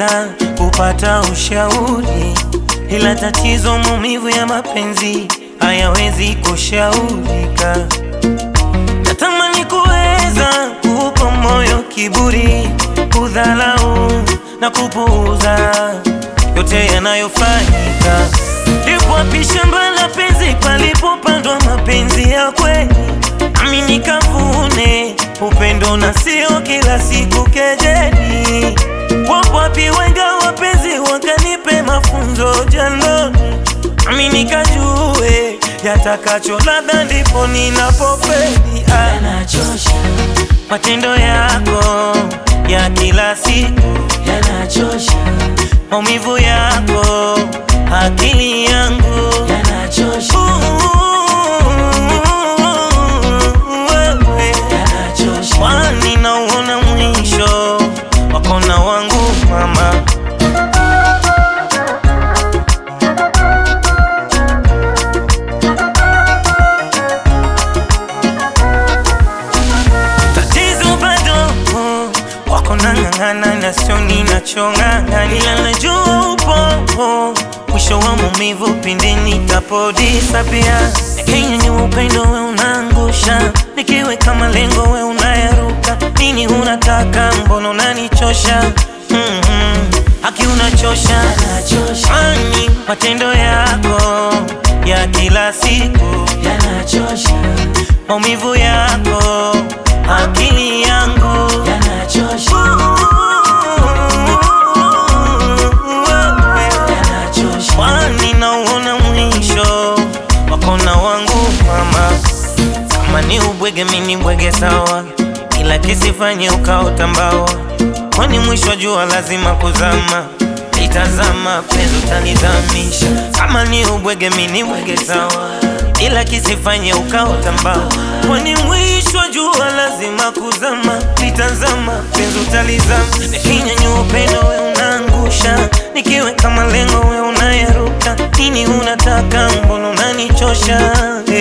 kupendekeza kupata ushauri, ila tatizo maumivu ya mapenzi hayawezi kushaurika. Natamani kuweza kukupa moyo, kiburi, kudhalau na kupuuza yote yanayofanyika. Lipo wapi shamba la penzi palipopandwa mapenzi ya kweli? Nami nikavune upendo na sio kila siku kejeli. Wapo wapi wenga wapenzi wakanipe mafunzo jandoni? Nami nikajue yatakacho ladha, ndipo ninapofeli. Yanachosha Matendo yako ya kila siku yanachosha, maumivu yako akili yangu yanachosha, yanachosha. kwani nauona mwisho wako na wangu mama. Tatizo bado wako nang'ang'ana na sio ninachong'ang'ana, ila najua upo mwisho wa maumivu pindi nitapodisapia. Lakini upendo we unangusha, nikiweka malengo we unayaruka. Nini unataka, mbona unanichosha? Haki unachosha, kwani matendo yako ya kila siku Yanachosha, maumivu yako akili yangu yanachosha, yanachosha. kwani nauona mwisho wako na wangu mama. Kama ni ubwege mini bwege sawa, ila kisifanye ukaota mbawa, kwani mwisho wa jua lazima kuzama. Itazama penzi utanizamisha. Kama ni ubwege mini bwege sawa, ila kisifanye ukaota mbawa, kwani mwisho wa jua lazima kuzama. Itazama penzi utalizama. Nikinyanyua upendo we unangusha, nikiweka malengo we unayaruka. Nini unataka, mbona unanichosha?